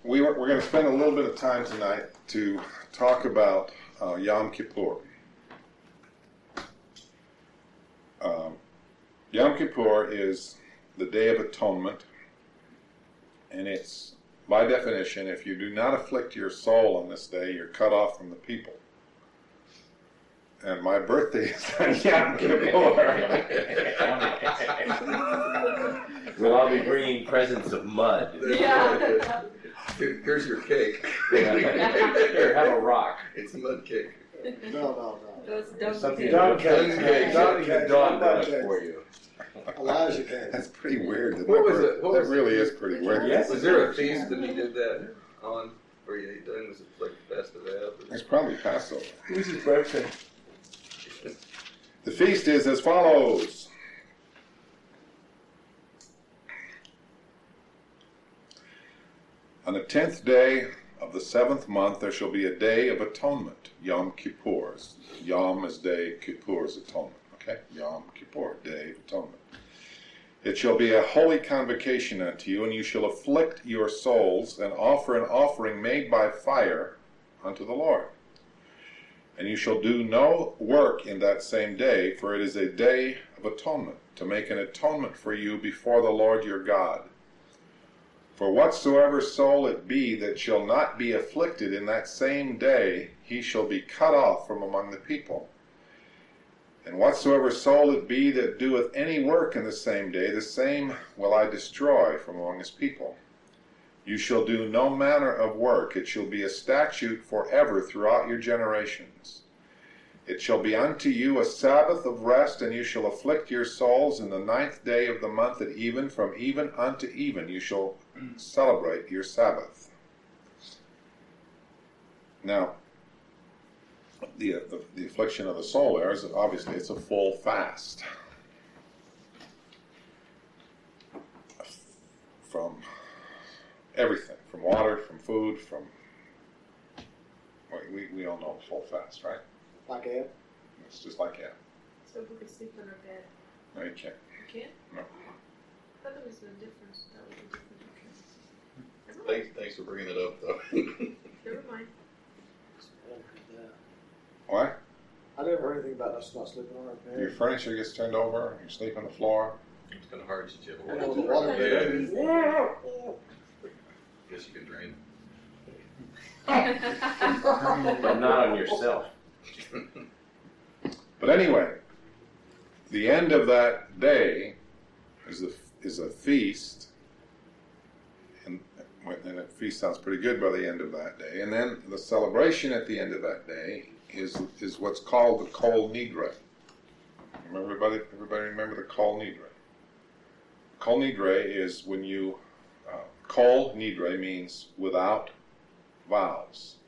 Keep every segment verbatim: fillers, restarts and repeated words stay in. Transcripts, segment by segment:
we were, we're going to spend a little bit of time tonight to talk about uh, Yom Kippur. Um, Yom Kippur is the Day of Atonement, and it's, by definition, if you do not afflict your soul on this day, you're cut off from the people. And my birthday is on Yom Kippur. We'll all be bringing presents of mud. Yeah. Here, here's your cake. Here, have a rock. It's a mud cake. No, no, no. Those dung Something cakes. Something cake. Something Dung Dawn cake. does for you. Elijah came. That's pretty weird. That, What my was birth- it? What that was really it? is pretty weird. Yes. Was there a feast that he did that on? Or he done? Was it like Festive Ave? It's probably Passover. Who's his birthday? The feast is as follows. On the tenth day of the seventh month there shall be a day of atonement, Yom Kippur. Yom is day, Kippur is atonement. Okay? Yom Kippur, day of atonement. It shall be a holy convocation unto you, and you shall afflict your souls, and offer an offering made by fire unto the Lord. And you shall do no work in that same day, for it is a day of atonement, to make an atonement for you before the Lord your God. For whatsoever soul it be that shall not be afflicted in that same day, he shall be cut off from among the people. And whatsoever soul it be that doeth any work in the same day, the same will I destroy from among his people. You shall do no manner of work. It shall be a statute forever throughout your generations. It shall be unto you a Sabbath of rest, and you shall afflict your souls in the ninth day of the month at even, from even unto even you shall celebrate your Sabbath. Now, the, the, the affliction of the soul there is obviously it's a full fast. From everything, from water, from food, from, we, we all know full fast, right? Like Ed? It's just like that. So we could sleep on our bed. No, you can't. You can't? No. I thought there was a difference. That was a different difference. Never mind. Thanks, thanks for bringing it up, though. Never mind. What? I never heard anything about us not sleeping on our bed. Your furniture gets turned over, you sleep on the floor. It's kind of hard since you have a And water. the water bed. Yeah. Guess you can drain. But not on yourself. But anyway, the end of that day is a, is a feast, and, and a feast sounds pretty good by the end of that day. And then the celebration at the end of that day is is what's called the Kol Nidre. Remember everybody? Everybody remember the Kol Nidre? Kol Nidre is when you uh, Kol Nidre means without vows.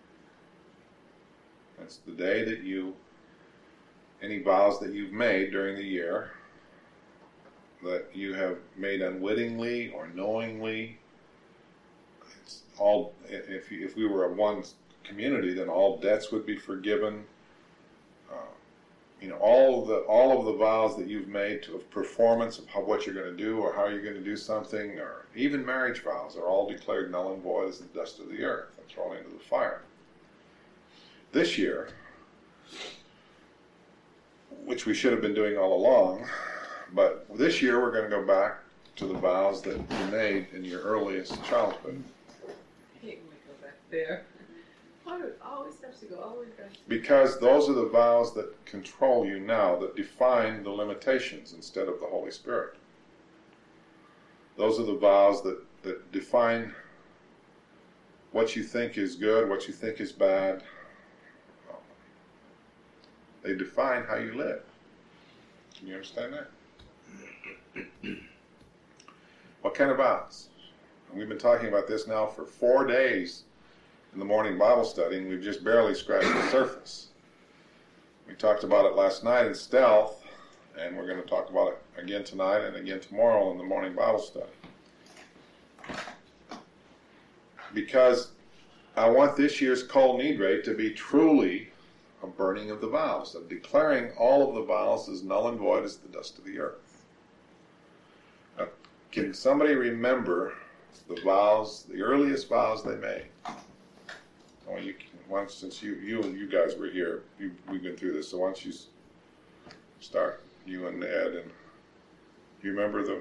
That's the day that you, any vows that you've made during the year that you have made unwittingly or knowingly. It's all, if you, if we were a one community, then all debts would be forgiven. Uh, you know, all of the all of the vows that you've made to of performance of how, what you're going to do or how you're going to do something, or even marriage vows, are all declared null and void as the dust of the earth and thrown into the fire. This year, which we should have been doing all along, but this year we're going to go back to the vows that you made in your earliest childhood. I hate when we go back there. Why do it always have to go all the way back? Because those are the vows that control you now, that define the limitations instead of the Holy Spirit. Those are the vows that, that define what you think is good, what you think is bad. They define how you live. Can you understand that? What kind of vows? And we've been talking about this now for four days in the morning Bible study, and we've just barely scratched the surface. We talked about it last night in stealth, and we're going to talk about it again tonight and again tomorrow in the morning Bible study. Because I want this year's Kol Nidre to be truly a burning of the vows, of declaring all of the vows as null and void as the dust of the earth. Now, can somebody remember the vows, the earliest vows they made. Well, you can, once since you you and you guys were here, you, we've been through this. So why don't you s- start, you and Ed, and you remember the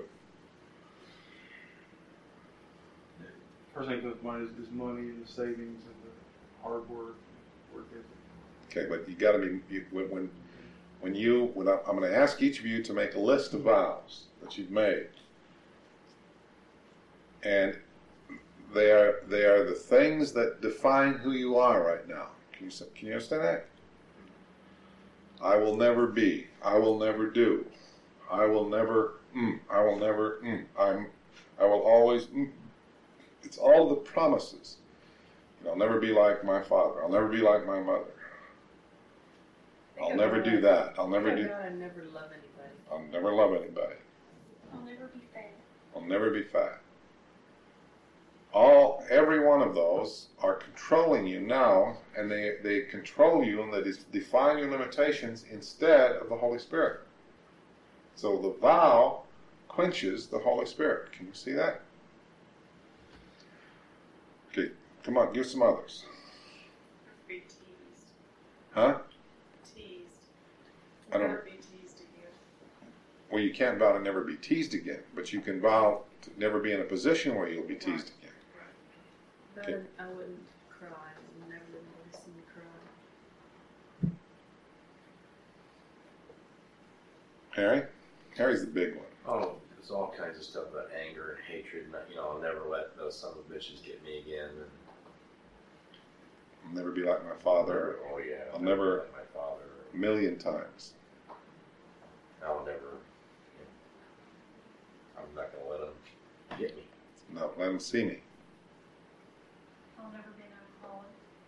First thing comes to mind is, is money and the savings and the hard work, work ethic. okay, but you got to be you, when when when you when I, I'm going to ask each of you to make a list of vows that you've made, and they are they are the things that define who you are right now. Can you can you understand that? I will never be. I will never do. I will never. Mm, I will never. Mm, I'm. I will always. Mm. It's all the promises. I'll never be like my father. I'll never be like my mother. I'll never do that. I'll never do. I'll never love anybody. I'll never love anybody. I'll never be fat. I'll never be fat. All, every one of those are controlling you now, and they, they control you and they define your limitations instead of the Holy Spirit. So the vow quenches the Holy Spirit. Can you see that? Okay, come on, give some others. Be teased. Huh? Teased. I don't- Never be teased again. Well, you can't vow to never be teased again, but you can vow to never be in a position where you'll be teased again. But Okay. I wouldn't cry. I never want to see me cry. Harry? Harry's the big one. Oh, there's all kinds of stuff about anger and hatred. And, you know, I'll never let those son of bitches get me again. And, I'll never be like my father oh yeah, I'll never- let my father. a million times. I'll never. You know, I'm not gonna let them get me. No, let him see me. I'll never be an alcoholic.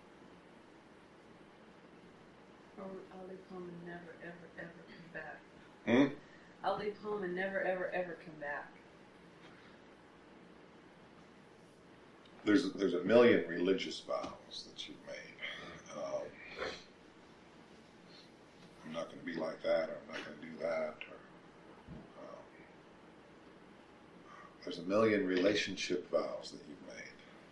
Or I'll leave home and never, ever, ever come back. Hmm? I'll leave home and never, ever, ever come back. There's there's a million religious vows that you've made. Um, I'm not going to be like that, or I'm not going to do that. Or um, there's a million relationship vows that you've made.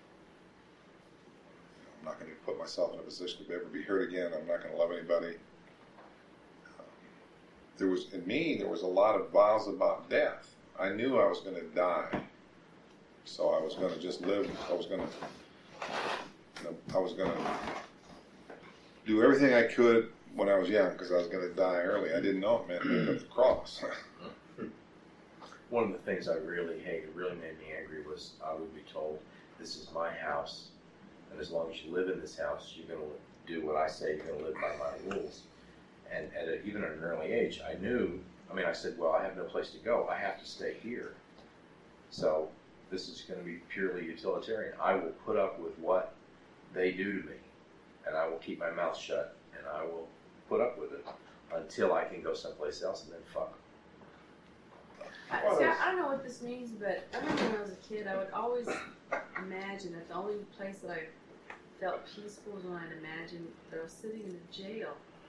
You know, I'm not going to put myself in a position to ever be hurt again. I'm not going to love anybody. Um, there was in me there was a lot of vows about death. I knew I was going to die. So I was going to just live. I was going to, you know, I was going to do everything I could when I was young because I was going to die early. I didn't know it meant pick up the cross. One of the things I really hated, really made me angry, was I would be told, "This is my house, and as long as you live in this house, you're going to do what I say. You're going to live by my rules." And at a, even at an early age, I knew. I mean, I said, "Well, I have no place to go. I have to stay here." So this is going to be purely utilitarian. I will put up with what they do to me, and I will keep my mouth shut, and I will put up with it until I can go someplace else, and then fuck. I, see, I, I don't know what this means, but I remember when I was a kid, I would always imagine that the only place that I felt peaceful was when I'd imagine that I was sitting in a jail.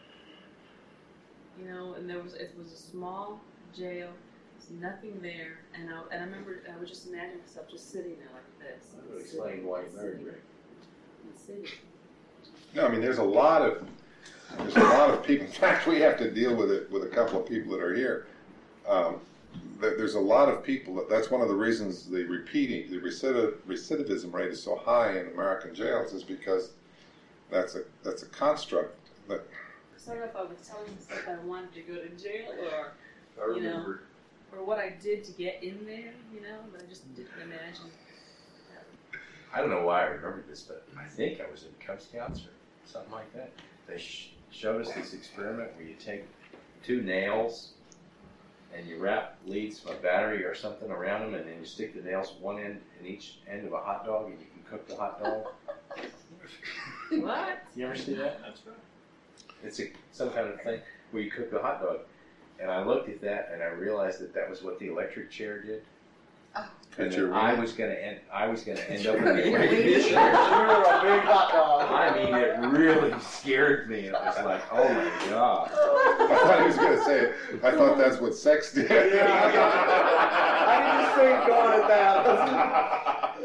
You know, and there was it was a small jail. There's nothing there, and I, and I remember I would just imagine myself just sitting there like this. That would explain why you married Rick. In the city. No, I mean there's a lot of there's a lot of people. In fact, we have to deal with it with a couple of people that are here. Um, there, there's a lot of people. That, that's one of the reasons the repeating, the recidiv, recidivism rate is so high in American jails, is because that's a that's a construct that. So I don't know if I was telling myself that I wanted to go to jail or I You know. remember. or what I did to get in there, you know, but I just didn't imagine. I don't know why I remember this, but I think I was in Cub Scouts or something like that. They sh- showed us this experiment where you take two nails and you wrap leads from a battery or something around them, and then you stick the nails one end in each end of a hot dog, and you can cook the hot dog. What? You ever see that? That's right. It's a, some kind of thing where you cook the hot dog. And I looked at that and I realized that that was what the electric chair did. Oh. And At your then I wedding? was gonna end. I was gonna end up in the You're electric waiting. chair. You're a big hot dog. I mean, it really scared me. It was like, oh my god. I thought he was going to say, I thought that's what sex did. Yeah, I got- I can just see it going at that.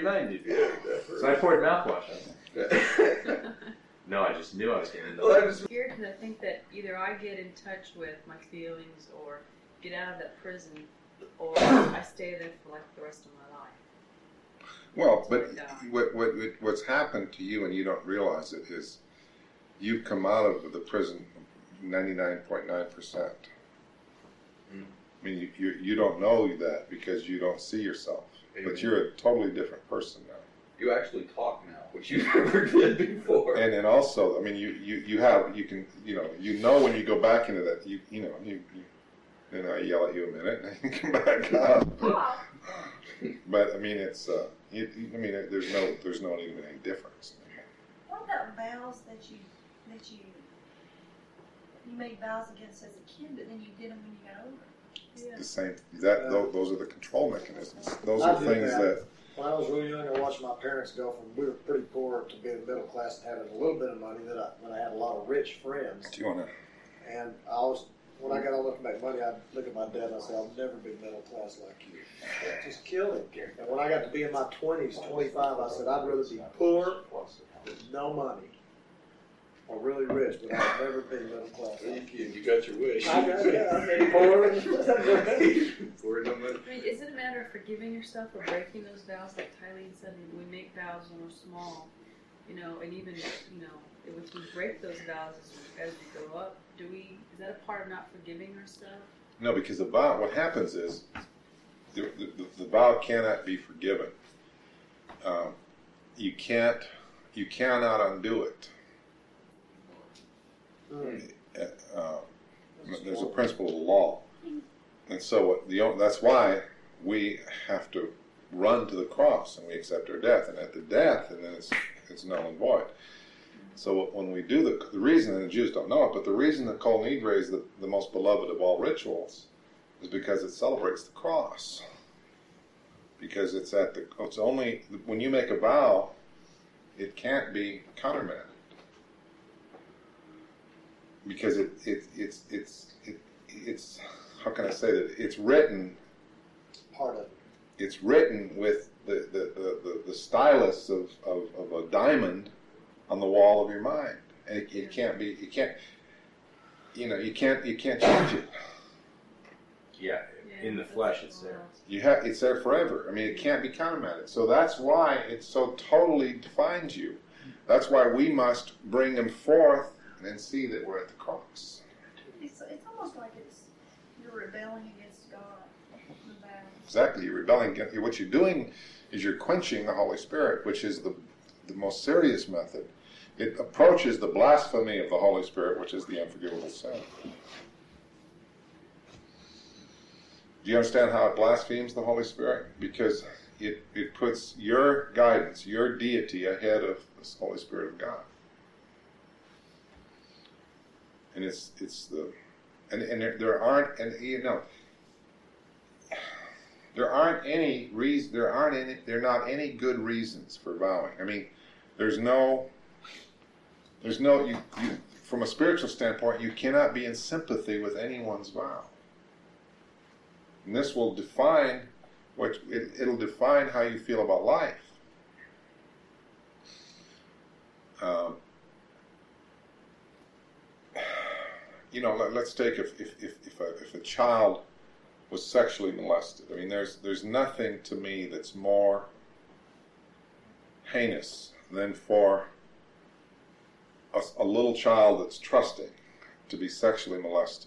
forty-nine. Did Yeah, you? definitely. So I poured mouthwash on it. Yeah. No, I just knew I was getting into Well, I it. was- Weird because I think that either I get in touch with my feelings or get out of that prison, or I stay there for like the rest of my life. Well, but Yeah. what, what what's happened to you and you don't realize it is you've come out of the prison ninety-nine point nine percent. Mm. I mean, you, you you don't know that because you don't see yourself, Amen. but you're a totally different person now. You actually talk now, which you never did before. And and also, I mean, you, you, you have you can you know you know when you go back into that you you know you, you then I yell at you a minute and then you come back up. But, but I mean, it's uh, you, I mean, there's no there's no even any difference. What about vows that you that you you made vows against as a kid, but then you did them when you got older? Yeah. The same that tho- those are the control mechanisms. Those I are did things that. that When I was real young, I watched my parents go from we were pretty poor to being middle class and having a little bit of money. That I when I had a lot of rich friends, do you want to. and I was when I got old enough to make money, I'd look at my dad and I said, "I'll never be middle class like you. Just kill him." And when I got to be in my twenties, twenty-five, I said, "I'd rather be poor with no money, or really rich, but I'd never be middle class." Well, you, kid, you got your wish. I got it. Yeah, I mean, poor and Poor and no money. I mean, is it a matter of forgiving yourself or breaking those vows? Like Tylene said, we make vows when we're small, you know, and even, you know, if we break those vows as we, as we grow up, do we, is that a part of not forgiving ourselves? No, because the vow, what happens is the, the, the vow cannot be forgiven. Um, you can't, you cannot undo it. Uh, there's a principle of the law, and so what the that's why we have to run to the cross and we accept our death, and at the death, and then it's it's null and void. So when we do the the reason, and the Jews don't know it, but the reason that Kol Nidre is the, the most beloved of all rituals is because it celebrates the cross. Because it's at the it's only when you make a vow, it can't be countermanded. Because it, it it's it's it, it's how can I say that it's written part of it. it's written with the the, the, the, the stylus of, of, of a diamond on the wall of your mind, and it, it can't be you can't you know you can't you can't change it. Yeah, in the flesh it's there. You have it's there forever. I mean, it can't be countermanded. So that's why it so totally defines you. That's why we must bring them forth and see that we're at the cross. It's, it's almost like it's you're rebelling against God. The vows. Exactly, you're rebelling against. What you're doing is you're quenching the Holy Spirit, which is the the most serious method. It approaches the blasphemy of the Holy Spirit, which is the unforgivable sin. Do you understand how it blasphemes the Holy Spirit? Because it, it puts your guidance, your deity ahead of the Holy Spirit of God. And it's it's the and, and there, there aren't and you know there aren't any reason there aren't any there are not any good reasons for vowing. I mean, there's no there's no you, you from a spiritual standpoint, you cannot be in sympathy with anyone's vow. And this will define what it, it'll define how you feel about life. Um, you know, let, let's take if if if if a, if a child was sexually molested. I mean, there's there's nothing to me that's more heinous than for a, a little child that's trusting to be sexually molested.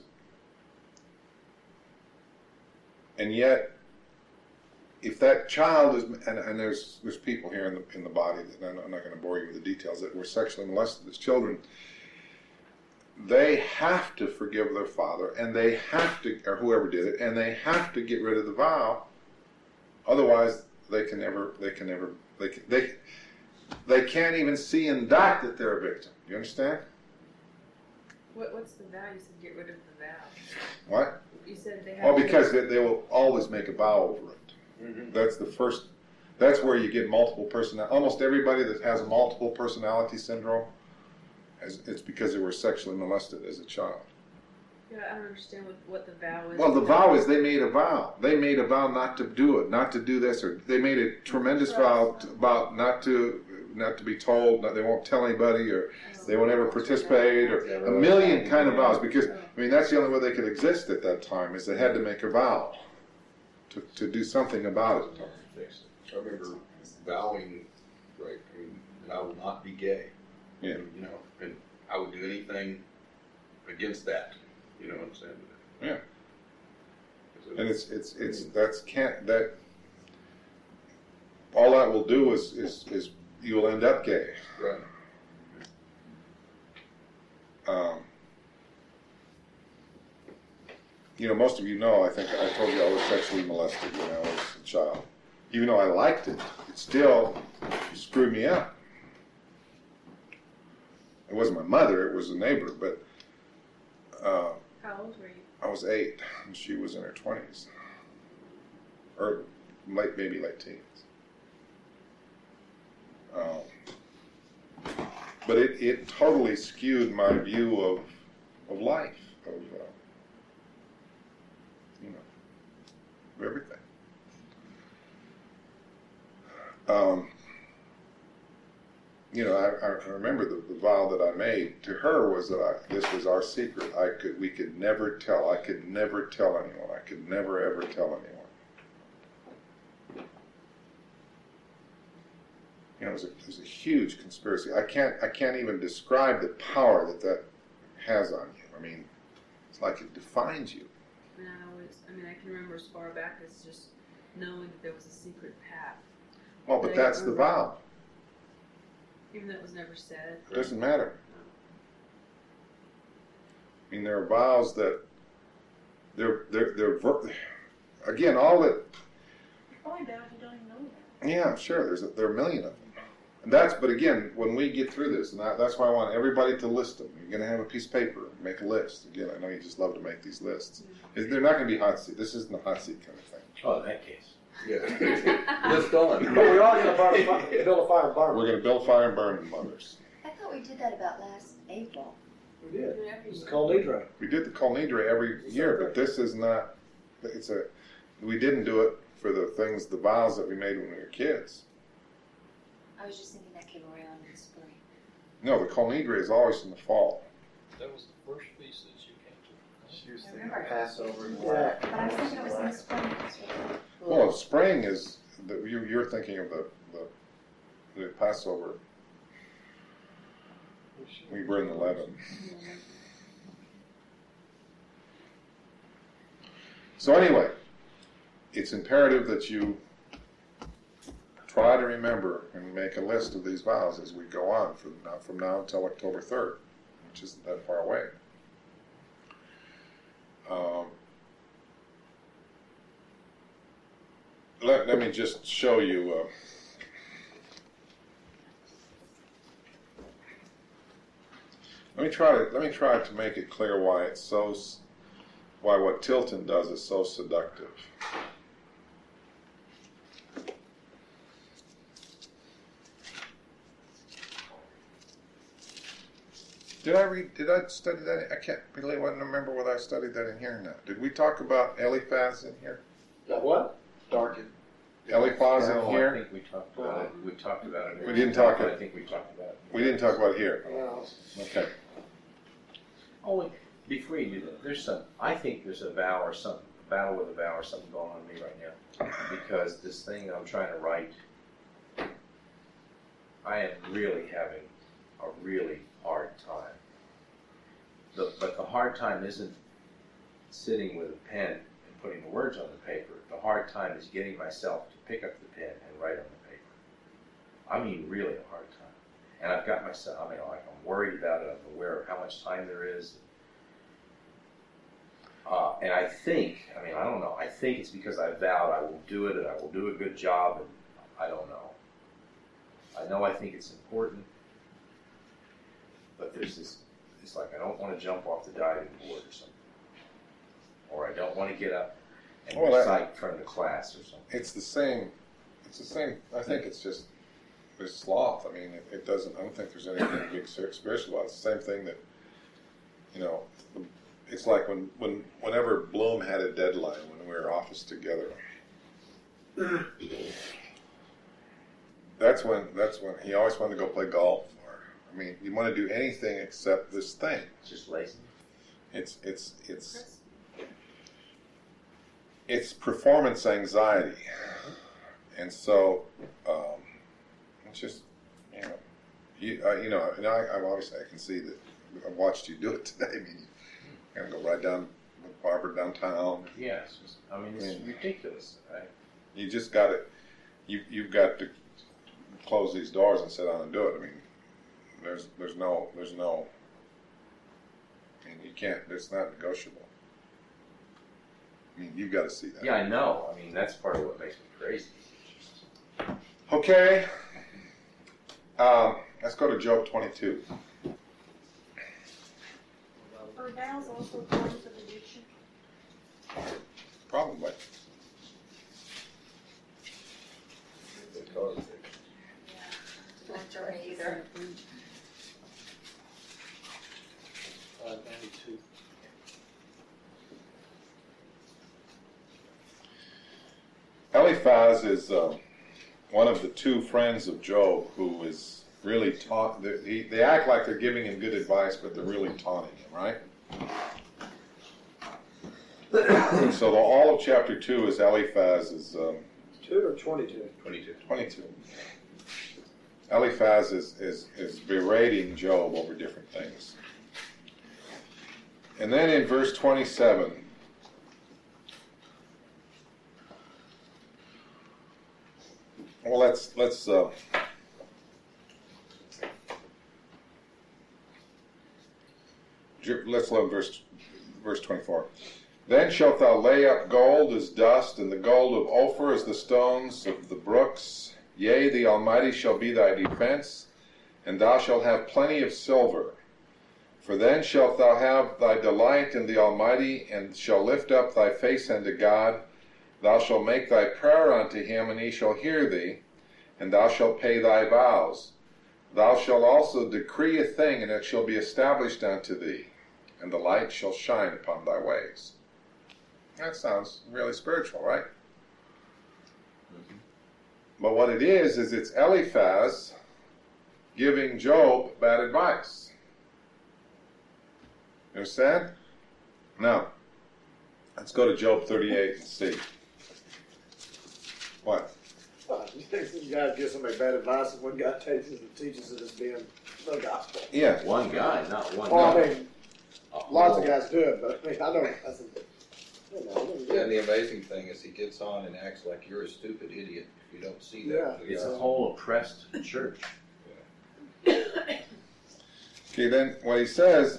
And yet, if that child is, and, and there's there's people here in the in the body that I'm not going to bore you with the details that were sexually molested as children. They have to forgive their father, and they have to, or whoever did it, and they have to get rid of the vow. Otherwise, they can never, they can never, they can, they they can't even see in that that they're a victim. You understand? What, what's the vow? You said get rid of the vow. What? You said they have Well, to- because they, they will always make a vow over it. Mm-hmm. That's the first. That's where you get multiple personality. Almost everybody that has a multiple personality syndrome, has, it's because they were sexually molested as a child. Okay, I don't understand what, what the vow is. Well, the vow is they made a vow. They made a vow not to do it, not to do this, or they made a tremendous vow to, about not to not to be told. Not, they won't tell anybody, or they won't ever participate, or a million kind of vows. Because I mean, that's the only way they could exist at that time. Is they had to make a vow to to do something about it. I remember vowing, right? I mean, that I will not be gay. Yeah. You know, and I would do anything against that. You know what I'm saying? Yeah. And it's it's it's that's can't that all that will do is is is you will end up gay. Right. Um, you know, most of you know. I think I told you I was sexually molested when I was a child. Even though I liked it, it still screwed me up. It wasn't my mother; it was a neighbor. But uh, How old were you? I was eight, and she was in her twenties, or late, maybe late teens. Um, but it, it totally skewed my view of of life, of uh, you know, of everything. Um, you know, I, I remember the, the vow that I made to her was that I, this was our secret. I could, we could never tell. I could never tell anyone. I could never ever tell anyone. You know, it was a, it was a huge conspiracy. I can't, I can't even describe the power that that has on you. I mean, it's like it defines you. I mean, I always, I mean, I can remember as far back as just knowing that there was a secret path. Well, but that's the vow. Even though it was never said. It doesn't matter. I mean, there are vows that they're they're they're ver- again all that. Probably bad if you don't even know that. Yeah, sure. There's a, there are a million of them, and that's. But again, when we get through this, and I, that's why I want everybody to list them. You're going to have a piece of paper, make a list. Again, I know you just love to make these lists. Mm-hmm. They're not going to be hot seat. This isn't a hot seat kind of thing. Oh, in that case. Yeah. List on. But we are going to burn a fi- build a fire and burn. We're going to build a fire and burn them, mothers. I thought we did that about last April. We did. It's called Nidra. We did the Kol Nidre every year, but this is not. It's a. We didn't do it for the things, the vows that we made when we were kids. I was just thinking that came around in the spring. No, the Kol Nidre is always in the fall. That was the first feast that you came to. She was I thinking remember. Passover. and Yeah. But I was thinking it was in the spring. Well, spring is the, you, you're thinking of the, the the Passover. We burn the leaven. So anyway, it's imperative that you try to remember and make a list of these vows as we go on from now, from now until October third, which isn't that far away. Um, let, let me just show you. Uh, let me try to let me try to make it clear why it's so. Why what Tilton does is so seductive. Did I read? Did I study that? I can't really remember whether I studied that in here or not. Did we talk about Eliphaz in here? That what? Darken. Eliphaz in No, I here? think we talked about it. We talked about it. We didn't talk I it. think we talked about it. We didn't talk about it here. Well, Okay. Oh, wait, before you do that, there's some, I think there's a vow or some, a battle with a vow or something going on in me right now. Because this thing I'm trying to write, I am really having a really hard time. The, but the hard time isn't sitting with a pen and putting the words on the paper. The hard time is getting myself to pick up the pen and write on the paper. I mean, really a hard time. And I've got myself, I mean, like, I'm worried about it. I'm aware of how much time there is. Uh, and I think, I mean, I don't know. I think it's because I vowed I will do it and I will do a good job. And I don't know. I know I think it's important. But there's this, it's like I don't want to jump off the diving board or something. Or I don't want to get up and Well, that- recite in front of the class or something. It's the same. It's the same. I think it's just it's sloth. I mean, it, it doesn't. I don't think there's anything big spiritual about it. It's the same thing that, you know, the, it's like when, when whenever Bloom had a deadline when we were office together. That's when that's when he always wanted to go play golf. Or I mean, you want to do anything except this thing. It's just lazy. It's it's it's it's performance anxiety, and so um, it's just you know you uh, you know and I, I obviously I can see that I watched you do it today. I mean, you gotta go right down with Barbara downtown. Yeah, it's just, I mean, it's I mean, ridiculous. Right? You just got to you you've got to close these doors and sit down and do it. I mean, there's there's no there's no. I mean, you can't. It's not negotiable. I mean, you've got to see that. Yeah, I know. I mean, that's part of what makes me crazy. Okay. Um, let's go to Job twenty-two. Are vows also forms of addiction? Probably. Not for me either. Five ninety-two. Eliphaz is uh, one of the two friends of Job who is really taunt. They, they act like they're giving him good advice, but they're really taunting him, right? So the, all of chapter two is Eliphaz is um, Two or twenty-two? Twenty-two. twenty-two. Eliphaz is, is, is berating Job over different things. And then in verse twenty-seven, well, let's let's uh, let's look at verse verse twenty-four. Then shalt thou lay up gold as dust, and the gold of Ophir as the stones of the brooks. Yea, the Almighty shall be thy defense, and thou shalt have plenty of silver. For then shalt thou have thy delight in the Almighty, and shall lift up thy face unto God. Thou shalt make thy prayer unto him, and he shall hear thee, and thou shalt pay thy vows. Thou shalt also decree a thing, and it shall be established unto thee, and the light shall shine upon thy ways. That sounds really spiritual, right? Mm-hmm. But what it is, is it's Eliphaz giving Job bad advice. You understand? Now, let's go to Job thirty-eight and see. What? You guys give somebody bad advice, and one guy takes it and teaches it as being the gospel. Yeah. One guy, not one Well, guy. I mean, lots of guys do it, but I mean, I don't. I said, you know, I don't Yeah, and the amazing thing is he gets on and acts like you're a stupid idiot if you don't see that. It's a whole oppressed church. Okay, then what he says,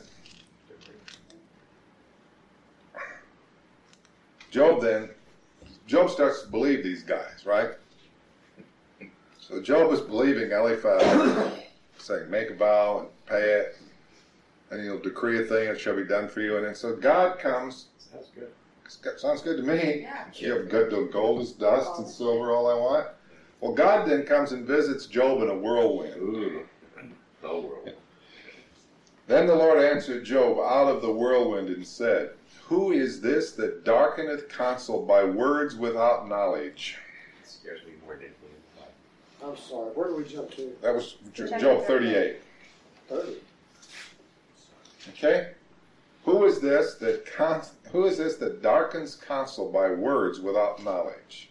Job then, Job starts to believe these guys, right? So Job is believing Eliphaz, saying, make a vow and pay it, and he'll decree a thing, and it shall be done for you. And then so God comes. Sounds good. Sounds good to me. Yeah. You have good to gold is dust and silver all I want. Well, God then comes and visits Job in a whirlwind. Ooh, the world. Then the Lord answered Job out of the whirlwind and said, who is this that darkeneth counsel by words without knowledge? It scares me more than I'm sorry. Where do we jump to? That was Job thirty-eight. Thirty. Okay? Who is this that con- who is this that darkens counsel by words without knowledge?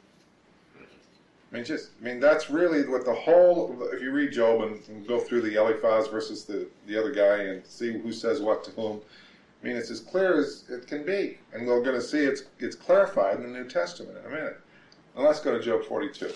I mean, just I mean that's really what the whole. If you read Job and, and go through the Eliphaz versus the the other guy and see who says what to whom, I mean it's as clear as it can be, and we're going to see it's it's clarified in the New Testament in a minute. Now let's go to Job forty-two.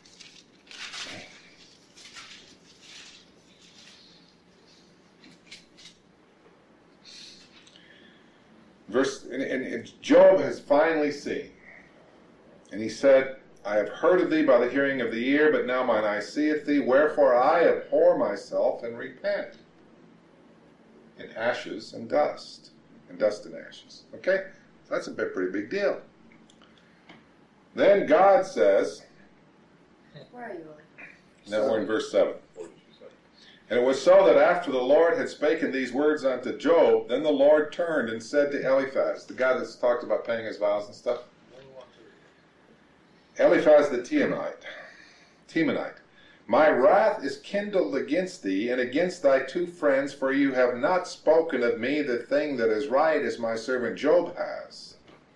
Verse, and, and, and Job has finally seen. And he said, I have heard of thee by the hearing of the ear, but now mine eye seeth thee. Wherefore I abhor myself and repent in ashes and dust. And dust and ashes. Okay? So that's a bit, pretty big deal. Then God says, Where are you, Ollie? now we're in verse seven. And it was so that after the Lord had spoken these words unto Job, then the Lord turned and said to Eliphaz, the guy that's talked about paying his vows and stuff, Eliphaz the Temanite, Temanite, my wrath is kindled against thee and against thy two friends, for you have not spoken of me the thing that is right, as my servant Job has.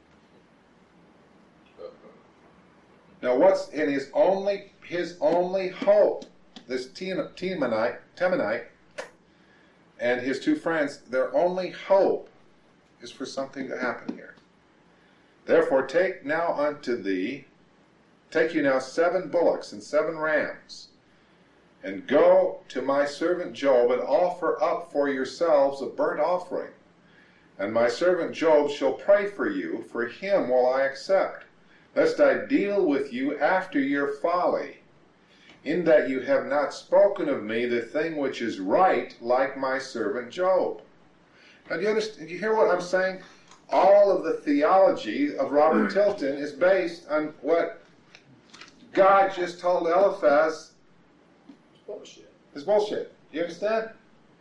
Now, what's in his only his only hope? This Temanite, Temanite, and his two friends, their only hope is for something to happen here. Therefore, take now unto thee, take you now seven bullocks and seven rams, and go to my servant Job, and offer up for yourselves a burnt offering. And my servant Job shall pray for you, for him will I accept, lest I deal with you after your folly, in that you have not spoken of me the thing which is right, like my servant Job. Now, do you understand? Do you hear what I'm saying? All of the theology of Robert Tilton is based on what God just told Eliphaz. It's bullshit. It's bullshit. You understand?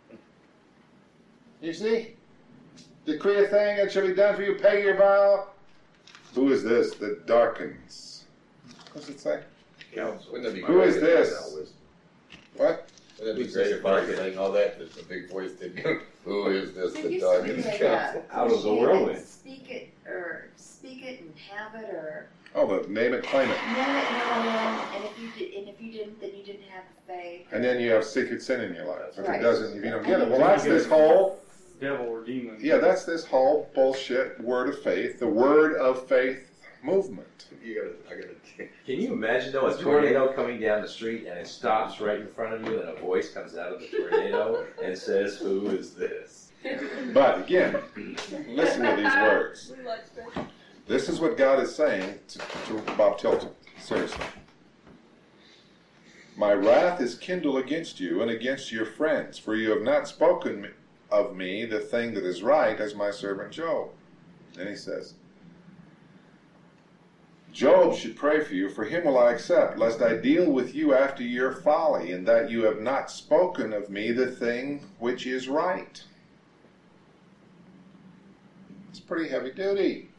You see? Decree a thing that shall be done for you, pay your vow. Who is this that darkens? What does it say? Counsel. Wouldn't that be Who great is if- this? What? Wouldn't that be great if I saying all that, just a big voice did go, who is this There that used to darkens be like counsel? a Out of the cliche whirlwind. that Speak it, or speak it and have it, or Oh, the name it, claim it. no, no, no. And if you did, and if you didn't, then you didn't have the faith. And then you have secret sin in your life. If Right. it doesn't, if you don't And get it. you Well, that's get this it. whole, Devil or demon. yeah, that's this whole bullshit word of faith, the word of faith movement. You gotta, I gotta. Can you imagine though a tornado coming down the street and it stops right in front of you and a voice comes out of the tornado and says, "Who is this?" But again, listen to these words. We like that. This is what God is saying to, to Bob Tilton. Seriously. My wrath is kindled against you and against your friends, for you have not spoken of me the thing that is right, as my servant Job. Then he says, Job should pray for you, for him will I accept, lest I deal with you after your folly, and that you have not spoken of me the thing which is right. It's pretty heavy duty.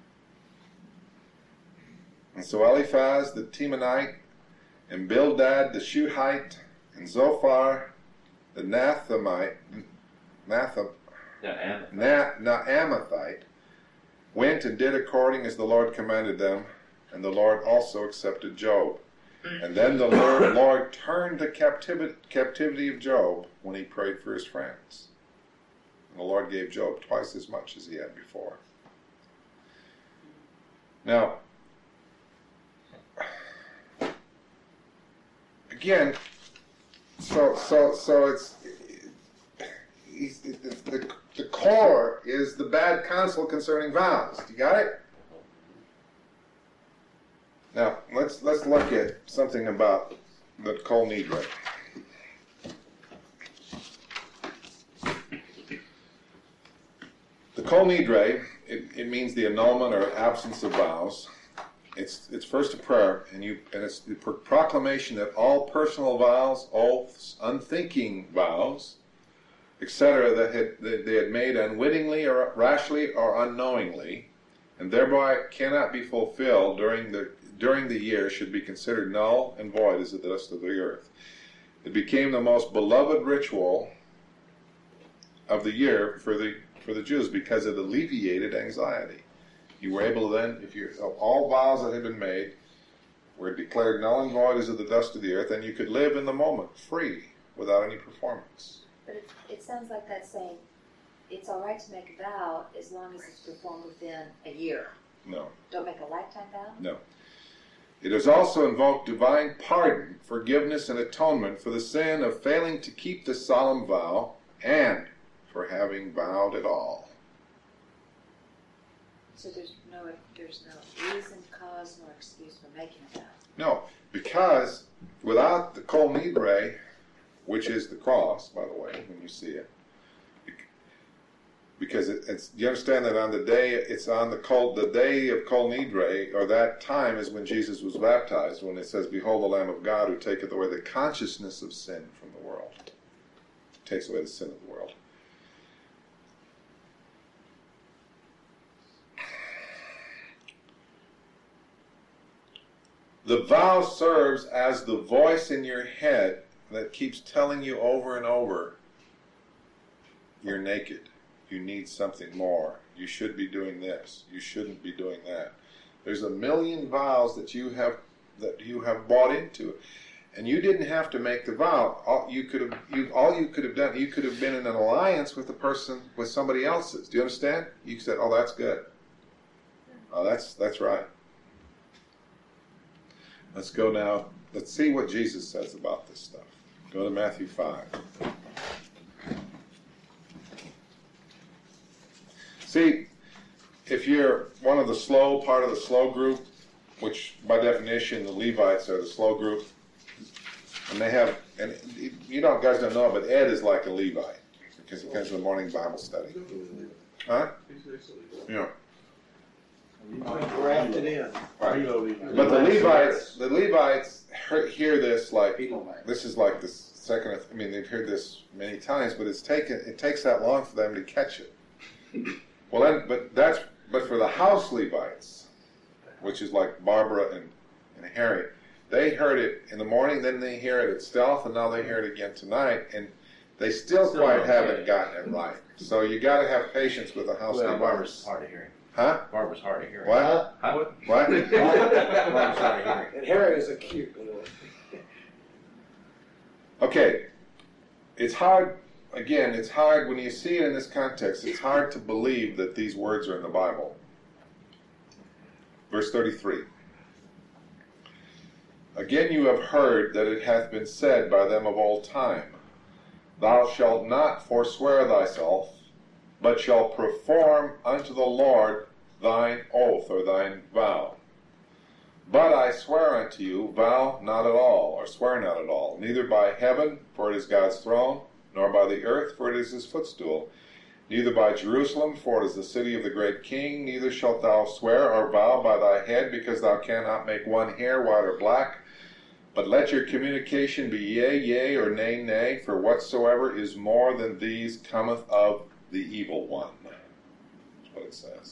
And so Eliphaz the Temanite, and Bildad the Shuhite, and Zophar the Nathemite, Natham, Yeah, Na, Naamathite, went and did according as the Lord commanded them, and the Lord also accepted Job. And then the Lord, Lord turned the captivity, captivity of Job when he prayed for his friends. And the Lord gave Job twice as much as he had before. Now, again, so so so it's, it's the, the core is the bad counsel concerning vows. You got it? Now let's let's look at something about the Kol Nidre. The Kol Nidre, it, it means the annulment or absence of vows. It's it's first a prayer, and you and it's the pro- proclamation that all personal vows, oaths, unthinking vows, et cetera, that had that they had made unwittingly or rashly or unknowingly, and thereby cannot be fulfilled during the during the year, should be considered null and void as the dust of the earth. It became the most beloved ritual of the year for the for the Jews because it alleviated anxiety. You were able to then, if you all vows that had been made were declared null and void as of the dust of the earth, then you could live in the moment, free, without any performance. But it, it sounds like that's saying it's all right to make a vow as long as it's performed within a year. No. Don't make a lifetime vow? No. It has also invoked divine pardon, forgiveness, and atonement for the sin of failing to keep the solemn vow and for having vowed at all. So there's no there's no reason, cause, nor excuse for making a vow. No, because without the Kol Nidre, which is the cross, by the way, when you see it, because it, it's you understand that on the day it's on the Kol, the day of Kol Nidre, or that time is when Jesus was baptized, when it says, "Behold the Lamb of God who taketh away the consciousness of sin from the world." takes away the sin of the world. The vow serves as the voice in your head that keeps telling you over and over, you're naked, you need something more, you should be doing this, you shouldn't be doing that. There's a million vows that you have that you have bought into, and you didn't have to make the vow. All you could have, you, all you could have done, you could have been in an alliance with a person, with somebody else's. Do you understand? You said, "Oh, that's good. Oh, that's that's right." Let's go now. Let's see what Jesus says about this stuff. Go to Matthew five. See, if you're one of the slow, part of the slow group, which by definition the Levites are the slow group, and they have, and you know, guys don't know, but Ed is like a Levite because he comes to the morning Bible study. Huh? Yeah. Grafted in. Right. But the Levites, the Levites hear this like, this is like the second, I mean, they've heard this many times, but it's taken, it takes that long for them to catch it. Well, then, but that's, but for the house Levites, which is like Barbara and, and Harry, they heard it in the morning, then they hear it at stealth, and now they hear it again tonight, and they still, still quite haven't gotten it right. So you got to have patience with the house well, Levites. Barbara's hard of hearing. Huh? Barbara's hard of hearing. What? Huh? What? What? Barbara's hard of hearing. And Harry is a cute little. Okay. It's hard, again, it's hard, when you see it in this context, it's hard to believe that these words are in the Bible. Verse thirty-three. Again you have heard that it hath been said by them of old time, Thou shalt not forswear thyself, but shalt perform unto the Lord thine oath, or thine vow. But I swear unto you, vow not at all, or swear not at all, neither by heaven, for it is God's throne, nor by the earth, for it is his footstool, neither by Jerusalem, for it is the city of the great king, neither shalt thou swear or vow by thy head, because thou cannot make one hair white or black. But let your communication be yea, yea, or nay, nay, for whatsoever is more than these cometh of the evil one. That's what it says.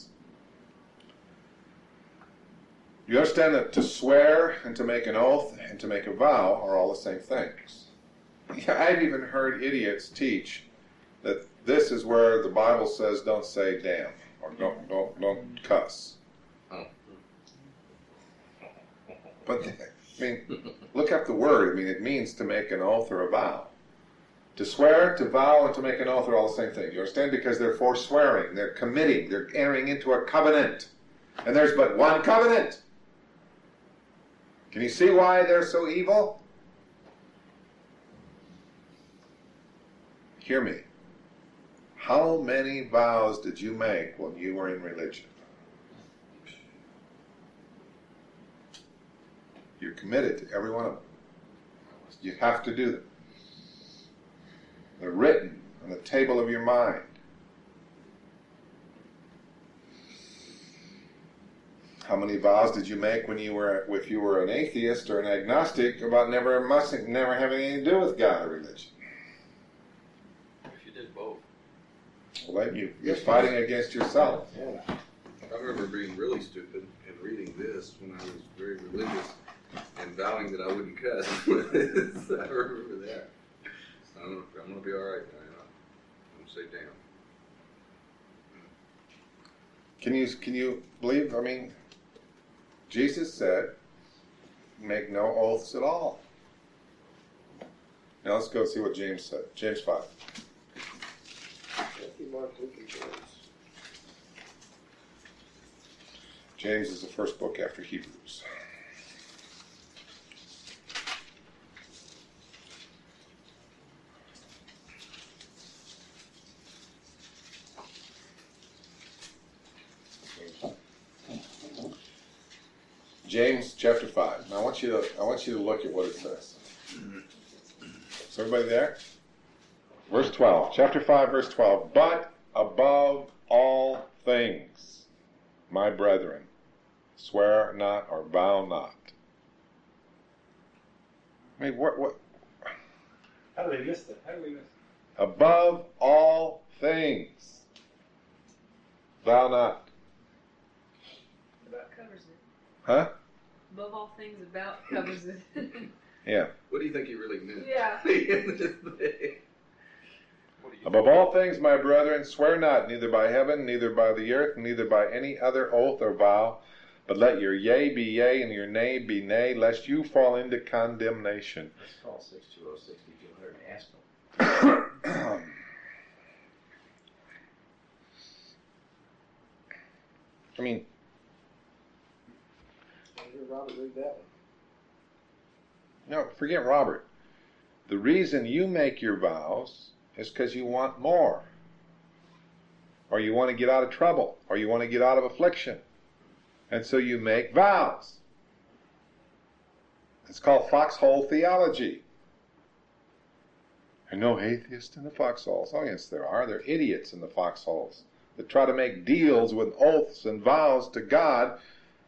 You understand that to swear and to make an oath and to make a vow are all the same things. I've even heard idiots teach that this is where the Bible says don't say damn or don't don't don't cuss. But I mean, look up the word. I mean, it means to make an oath or a vow. To swear, to vow, and to make an oath are all the same thing. You understand? Because they're forswearing, they're committing, they're entering into a covenant. And there's but one covenant. Can you see why they're so evil? Hear me. How many vows did you make when you were in religion? You're committed to every one of them. You have to do them. They're written on the table of your mind. How many vows did you make when you were, if you were an atheist or an agnostic, about never mustn't, never having anything to do with God or religion? If you did both. Well, then you, you're fighting against yourself. Yeah. I remember being really stupid and reading this when I was very religious and vowing that I wouldn't cuss. I remember that. So I'm, I'm going to be all right now. I'm going to say damn. Can you can you believe? I mean, Jesus said, "Make no oaths at all." Now let's go see what James said. James five. James is the first book after Hebrews. James chapter five. Now I want you to I want you to look at what it says. Is everybody there? Verse twelve. Chapter five, verse twelve. But above all things, my brethren, swear not or vow not. I mean, what what? How do they miss that? How do we miss Above all things, vow not. About covers it. Huh? Above all things, about covers it. Yeah. What do you think he really meant? Yeah. Above all things, my brethren, swear not, neither by heaven, neither by the earth, neither by any other oath or vow, but let your yea be yea and your nay be nay, lest you fall into condemnation. Let's call six two oh six two hundred and ask them. I mean, Robert, read that one. no, forget Robert. The reason you make your vows is because you want more, or you want to get out of trouble, or you want to get out of affliction. And so you make vows. It's called foxhole theology. There are no atheists in the foxholes. Oh, yes, there are. There are idiots in the foxholes that try to make deals with oaths and vows to God.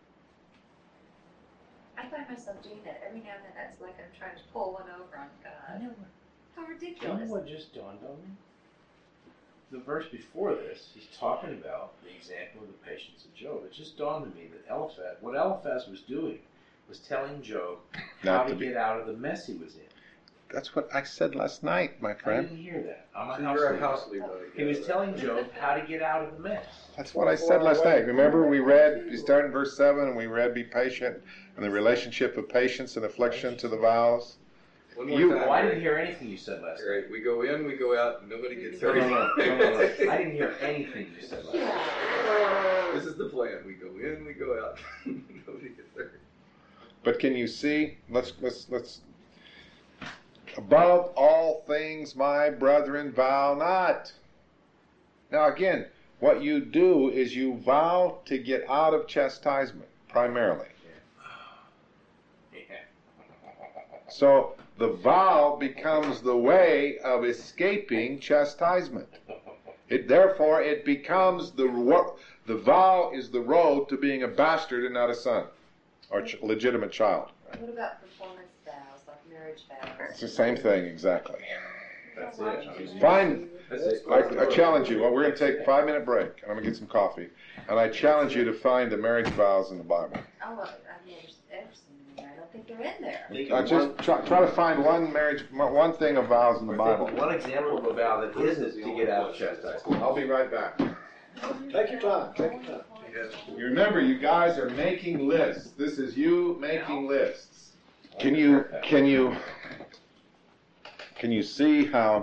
I find myself doing that every now and then. That's like I'm trying to pull one over on God. know How Do you know ridiculous. what just dawned on me? The verse before this, he's talking about the example of the patience of Job. It just dawned on me that Eliphaz, what Eliphaz was doing was telling Job how Not to, to be- get out of the mess he was in. That's what I said last night, my I friend. didn't hear that. I'm a So house you're a leader. house leader. He was telling Job how to get out of the mess. That's what I said last night. Remember, we read, we started in verse seven, and we read, be patient, and the relationship of patience and affliction to the vows. One more You- time. Oh, I didn't Ray. hear anything you said last night. Ray, we go in, we go out, and nobody gets No, hurt. no, no, no, no, no. I didn't hear anything you said last night. This is the plan. We go in, we go out. Nobody gets hurt. But can you see? Let's let's let's. Above all things, my brethren, vow not. Now again, what you do is you vow to get out of chastisement, primarily. Yeah. So the vow becomes the way of escaping chastisement. It therefore it becomes the ro- the vow is the road to being a bastard and not a son, or ch- legitimate child. What about performance vows, like marriage vows? It's the same thing exactly. That's it. I mean, Find. That's it. I, I challenge you. Well, we're going to take a five minute break, and I'm going to get some coffee. And I challenge you to find the marriage vows in the Bible. Oh, well, I've never ever seen them in there. I don't think they're in there. Think Uh, of just one- try, try to find one marriage, one thing of vows in the or think of Bible. one example of a vow that isn't to get out of chastisement. I'll be right back. Take your time. Take your time. You remember, you guys are making lists. This is you making lists. Can you can you can you see how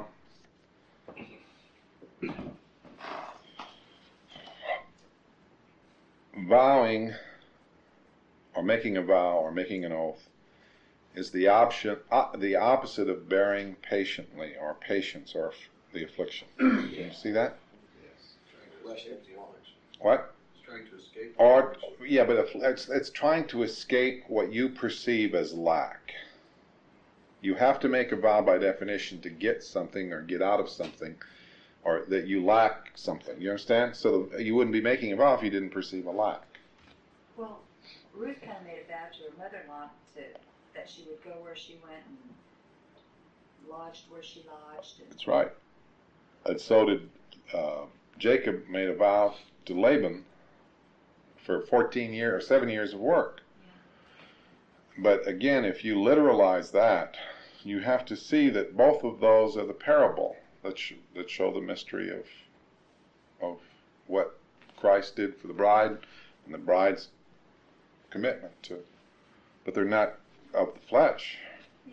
vowing or making a vow or making an oath is the option uh, the opposite of bearing patiently or patience or f- the affliction? Can you see that? Less empty arms. What? He's trying to escape. Or, yeah, but if it's, it's trying to escape what you perceive as lack. You have to make a vow by definition to get something or get out of something, or that you lack something. You understand? So you wouldn't be making a vow if you didn't perceive a lack. Well, Ruth kind of made a vow to her mother-in-law to, that she would go where she went and lodged where she lodged. And That's right. And so did uh, Jacob made a vow to Laban for fourteen years or seven years of work. But again, if you literalize that, you have to see that both of those are the parable that sh- that show the mystery of of what Christ did for the bride and the bride's commitment to. But they're not of the flesh. yeah.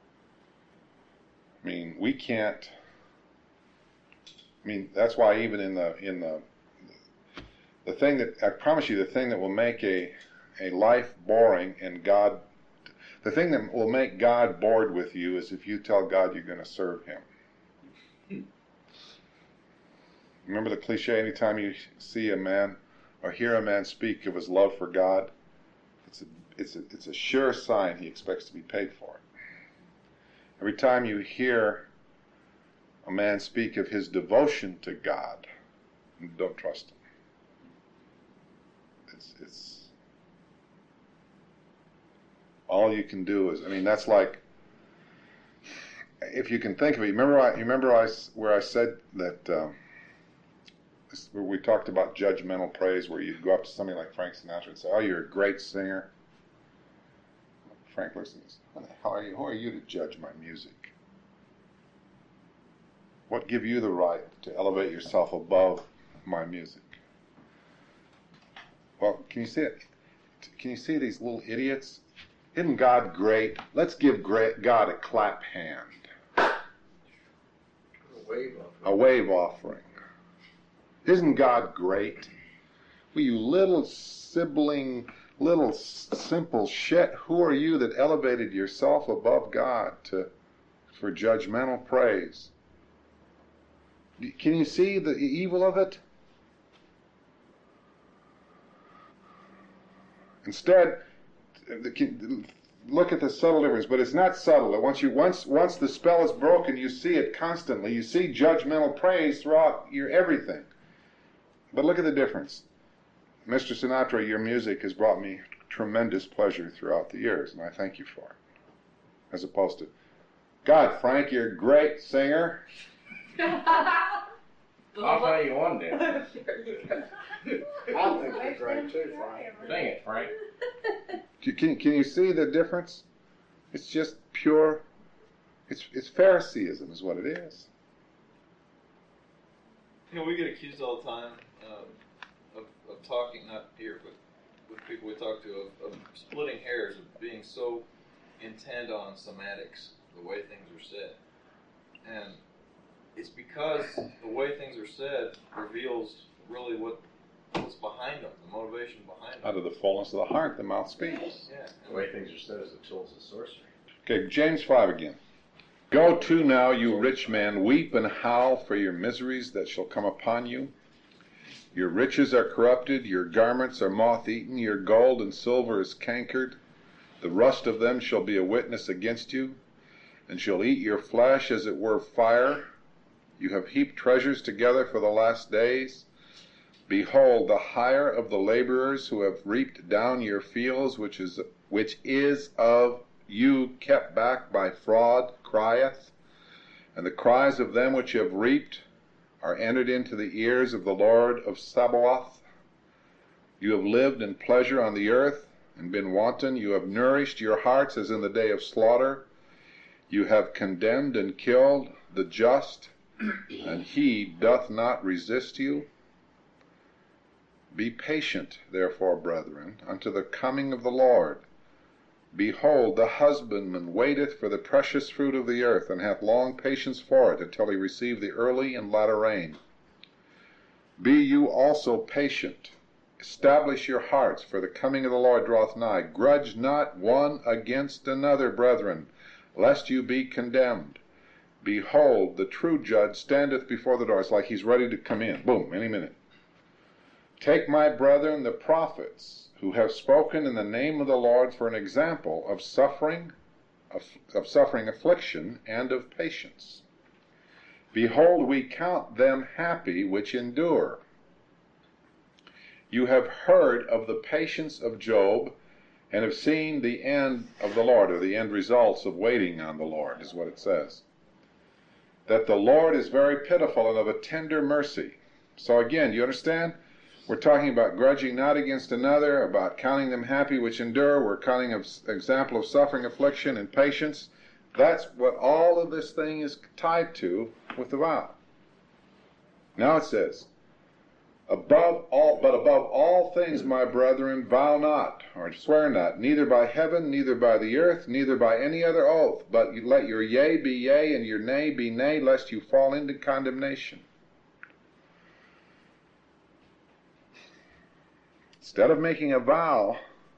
I mean, we can't. I mean, that's why even in the in the the thing that I promise you, the thing that will make a a life boring and God, the thing that will make God bored with you is if you tell God you're going to serve Him. Remember the cliche? Anytime you see a man or hear a man speak of his love for God, it's a it's a it's a sure sign he expects to be paid for it. Every time you hear a man speak of his devotion to God, don't trust him. It's, it's all you can do is, I mean, that's like if you can think of it, remember I, you remember I, where I said that, um, this, where we talked about judgmental praise, where you'd go up to somebody like Frank Sinatra and say, oh, you're a great singer. Frank looks and says, how the hell are you? Who are you to judge my music? What give you the right to elevate yourself above my music? Well, can you see it? Can you see these little idiots? Isn't God great? Let's give God a clap hand. A wave offering. A wave offering. Isn't God great? Well, you little sibling, little simple shit, who are you that elevated yourself above God to for judgmental praise? Can you see the evil of it? Instead, look at the subtle difference, but it's not subtle. Once you once once the spell is broken, you see it constantly. You see judgmental praise throughout your everything. But look at the difference. Mister Sinatra, your music has brought me tremendous pleasure throughout the years, and I thank you for it. As opposed to, God, Frank, you're a great singer. I'll tell you one day. I think you're great too, Frank. Sing it, Frank. Can, can you see the difference? It's just pure, it's, it's Phariseeism is what it is. You know, we get accused all the time um, of, of talking, not here, but with people we talk to, of, of splitting hairs, of being so intent on semantics, the way things are said. And it's because the way things are said reveals really what what's behind them, the motivation behind them. Out of the fullness of the heart, the mouth speaks. Yeah. The way things are said is the tools of sorcery. Okay, James five again. Go to now, you rich man, weep and howl for your miseries that shall come upon you. Your riches are corrupted, your garments are moth-eaten, your gold and silver is cankered. The rust of them shall be a witness against you, and shall eat your flesh as it were fire. You have heaped treasures together for the last days. Behold, the hire of the laborers who have reaped down your fields, which is which is of you kept back by fraud, crieth, and the cries of them which have reaped are entered into the ears of the Lord of Sabaoth. You have lived in pleasure on the earth, and been wanton. You have nourished your hearts as in the day of slaughter. You have condemned and killed the just, and he doth not resist you. Be patient, therefore, brethren, unto the coming of the Lord. Behold, the husbandman waiteth for the precious fruit of the earth, and hath long patience for it, until he receive the early and latter rain. Be you also patient. Establish your hearts, for the coming of the Lord draweth nigh. Grudge not one against another, brethren, lest you be condemned. Behold, the true judge standeth before the door. It's like he's ready to come in. Boom, any minute. Take my brethren, the prophets, who have spoken in the name of the Lord, for an example of suffering, of, of suffering affliction, and of patience. Behold, we count them happy which endure. You have heard of the patience of Job, and have seen the end of the Lord, or the end results of waiting on the Lord, is what it says. That the Lord is very pitiful and of a tender mercy. So again, you understand? We're talking about grudging not against another, about counting them happy which endure. We're counting an example of suffering, affliction, and patience. That's what all of this thing is tied to with the vow. Now it says, above all, but above all things, my brethren, vow not, or swear not, neither by heaven, neither by the earth, neither by any other oath, but let your yea be yea, and your nay be nay, lest you fall into condemnation. Instead of making a vow,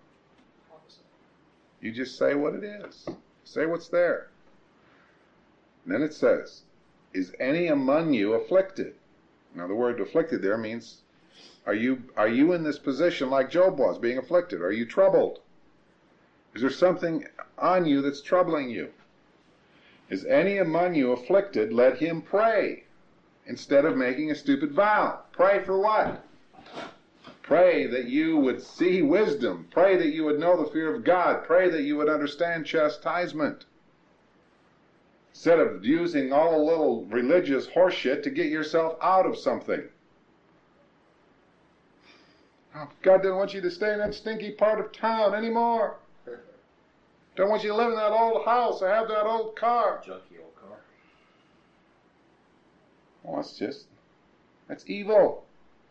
you just say what it is. Say what's there. And then it says, is any among you afflicted? Now the word afflicted there means, are you are you in this position like Job was, being afflicted? Are you troubled? Is there something on you that's troubling you? Is any among you afflicted? Let him pray, instead of making a stupid vow. Pray for what? Pray that you would see wisdom. Pray that you would know the fear of God. Pray that you would understand chastisement. instead of using all the little religious horseshit to get yourself out of something. God doesn't want you to stay in that stinky part of town anymore. Don't want you to live in that old house or have that old car. Junky old car. Well, that's just, that's evil.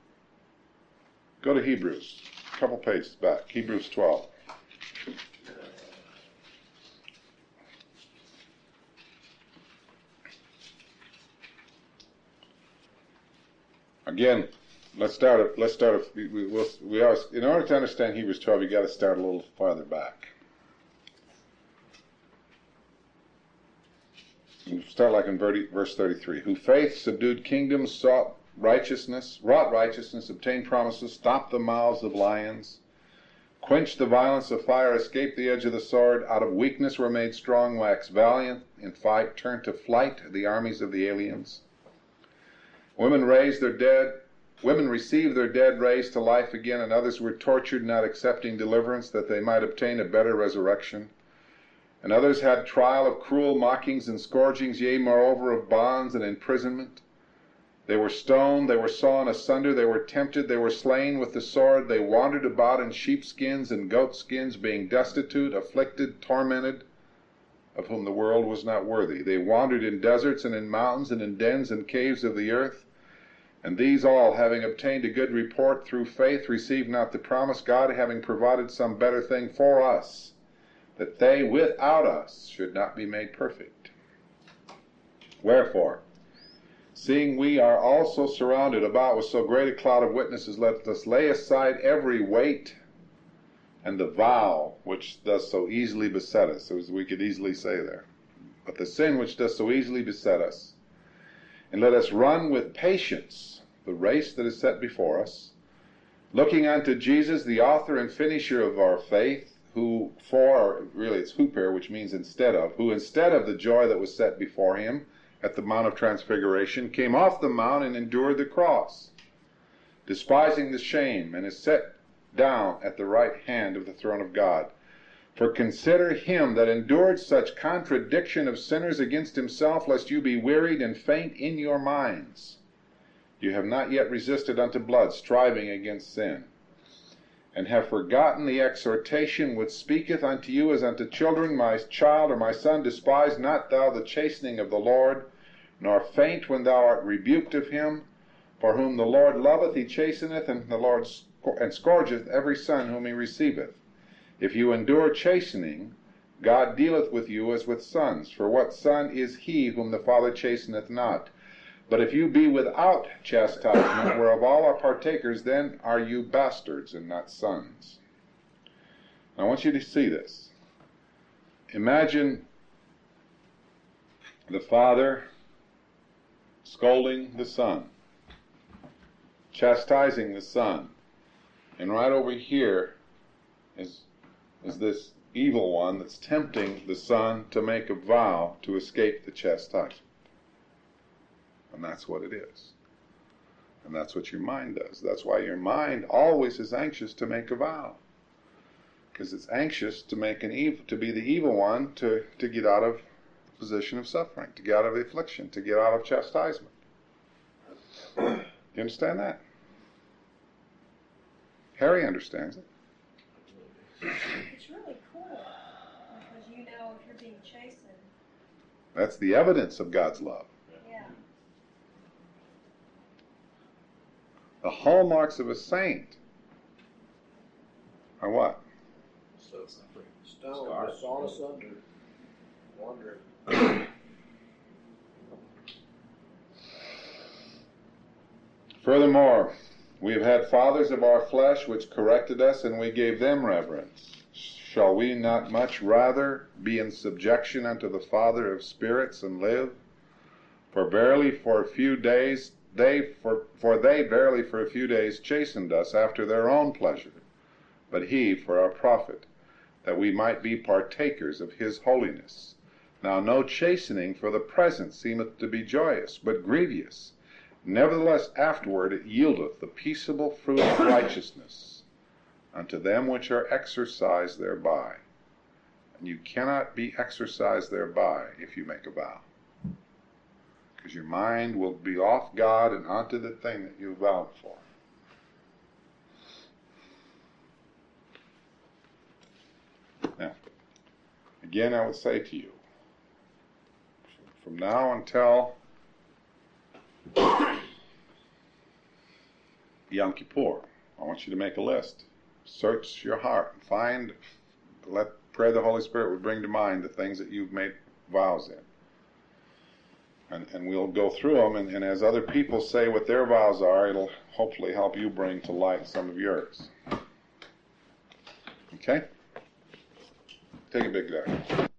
Go to Hebrews, a couple pages back, Hebrews twelve. Again, let's start. A, let's start. A, we, we, we'll, we are in order to understand Hebrews twelve. You got to start a little farther back. You start like in verse thirty-three. Who faith subdued kingdoms, sought righteousness, wrought righteousness, obtained promises, stopped the mouths of lions, quenched the violence of fire, escaped the edge of the sword, out of weakness were made strong, waxed valiant in fight, turned to flight the armies of the aliens. Women raised their dead, women received their dead raised to life again, and others were tortured, not accepting deliverance, that they might obtain a better resurrection. And others had trial of cruel mockings and scourgings, yea, moreover of bonds and imprisonment. They were stoned, they were sawn asunder, they were tempted, they were slain with the sword, they wandered about in sheepskins and goatskins, being destitute, afflicted, tormented, of whom the world was not worthy. They wandered in deserts and in mountains and in dens and caves of the earth. And these all, having obtained a good report through faith, received not the promise, God having provided some better thing for us, that they without us should not be made perfect. Wherefore, seeing we are also surrounded about with so great a cloud of witnesses, let us lay aside every weight and the vow which does so easily beset us, as we could easily say there. But the sin which does so easily beset us, and let us run with patience the race that is set before us, looking unto Jesus, the author and finisher of our faith, who for, really it's huper, which means instead of, who instead of the joy that was set before him at the Mount of Transfiguration, came off the mount and endured the cross, despising the shame, and is set down at the right hand of the throne of God. For consider him that endured such contradiction of sinners against himself, lest you be wearied and faint in your minds. You have not yet resisted unto blood, striving against sin, and have forgotten the exhortation which speaketh unto you as unto children. My child, or my son, despise not thou the chastening of the Lord, nor faint when thou art rebuked of him. For whom the Lord loveth, he chasteneth, and the Lord scour- and scourgeth every son whom he receiveth. If you endure chastening, God dealeth with you as with sons. For what son is he whom the Father chasteneth not? But if you be without chastisement, whereof all are partakers, then are you bastards and not sons. Now, I want you to see this. Imagine the Father scolding the Son, chastising the Son, and right over here is, is this evil one that's tempting the Son to make a vow to escape the chastisement. And that's what it is. And that's what your mind does. That's why your mind always is anxious to make a vow. Because it's anxious to make an evil, to be the evil one, to, to get out of the position of suffering, to get out of the affliction, to get out of chastisement. Do you understand that? Harry understands it. It's really cool because you know if you're being chastened. That's the evidence of God's love. Yeah. The hallmarks of a saint are what? So stone, sawn asunder, wandering. Furthermore, we have had fathers of our flesh which corrected us, and we gave them reverence. Shall we not much rather be in subjection unto the Father of spirits and live? For verily for a few days they for, for they verily for a few days chastened us after their own pleasure, but he for our profit, that we might be partakers of his holiness. Now no chastening for the present seemeth to be joyous, but grievous. Nevertheless afterward it yieldeth the peaceable fruit of righteousness unto them which are exercised thereby. And you cannot be exercised thereby if you make a vow. because your mind will be off God and onto the thing that you vowed for. Now, again, I would say to you, from now until Yom Kippur, I want you to make a list. Search your heart and find, let pray the Holy Spirit would bring to mind the things that you've made vows in. And, and we'll go through them, and, and as other people say what their vows are, it'll hopefully help you bring to light some of yours. Okay? Take a big breath.